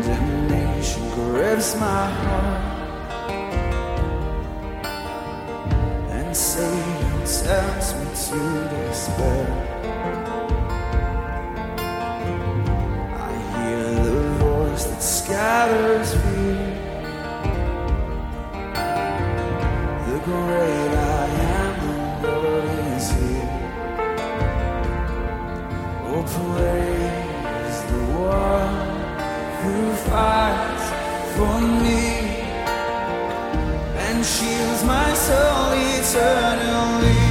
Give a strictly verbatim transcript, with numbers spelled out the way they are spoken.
Condemnation grips my heart, and Satan tempts me to despair. I hear the voice that scatters fear. The great I am, the Lord is here. Oh, praise the one who fights for me and shields my soul eternally.